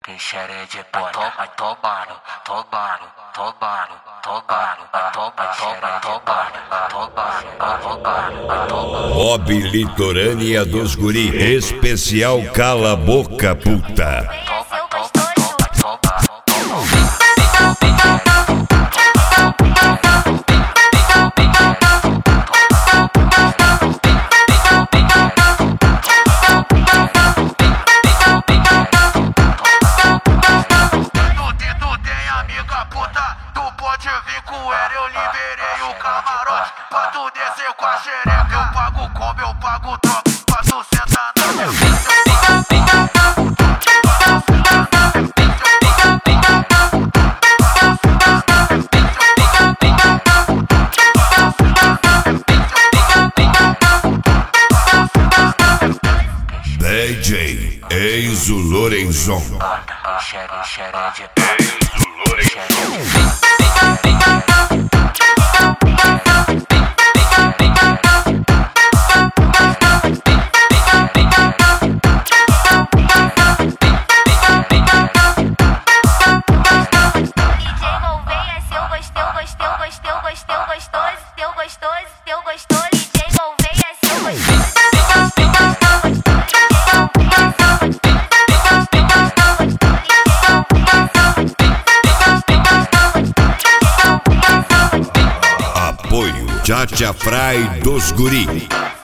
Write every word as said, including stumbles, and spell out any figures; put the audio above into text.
Que xerê de bota, vai tomando, tomando, tomando, tomando, vai tomando, tomando, tomando, tomando, vai tomando. Bob Litorânea dos Guri, especial Cala a Boca Puta. Pode vir com ela, eu liberei o camarote. Pra tu descer com a xereca, eu pago o combo, eu pago o troco. Pra tu sentar na minha frente, eu pago o troco. D J Enzo Lorenzon. Xerê, xerê de Enzo Lorenzon. Apoio Tchatcha Fry dos Guri.